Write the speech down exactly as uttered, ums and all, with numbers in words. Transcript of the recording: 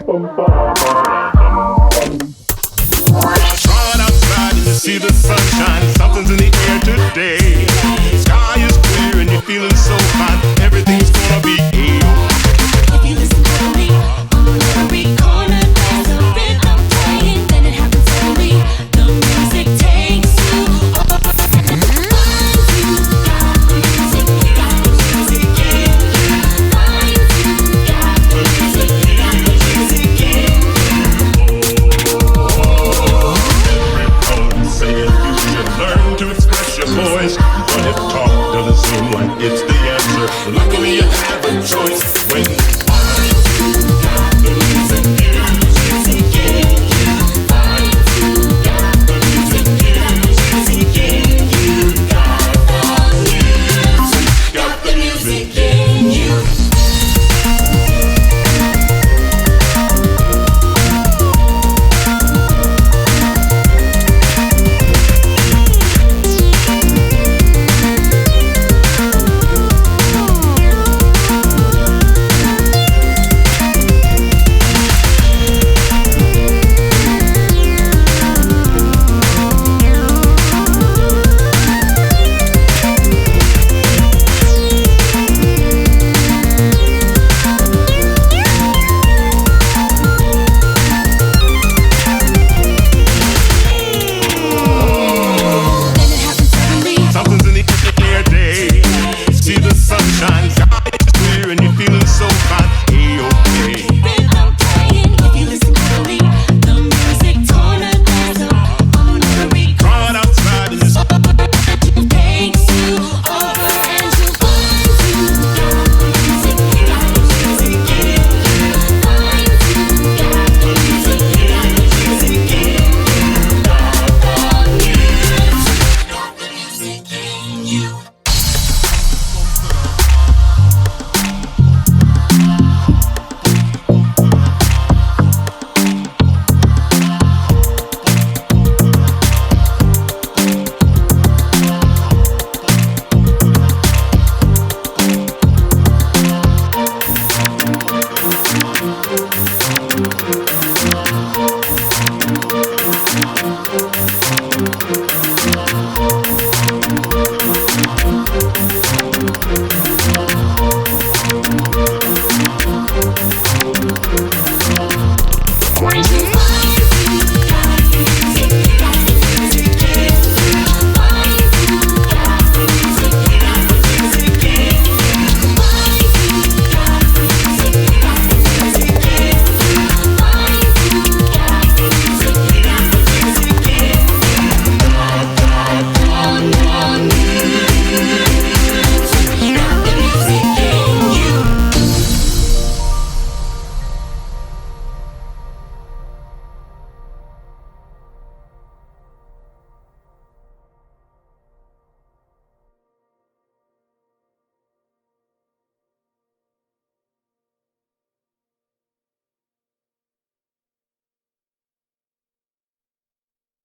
Run outside and you see the sunshine. Something's in the air today. Sky is clear and you're feeling so fine. Everything's gonna be A-OK. If you listen carefully, on every corner there's a rhythm playing. Then it happens suddenly. The music takes you over. Find you, got the music, got the music in you. Find you, got the music, got the music in Everyone say it, you should learn to express your voice. But if talk doesn't seem like it's the answer, luckily you have a choice. When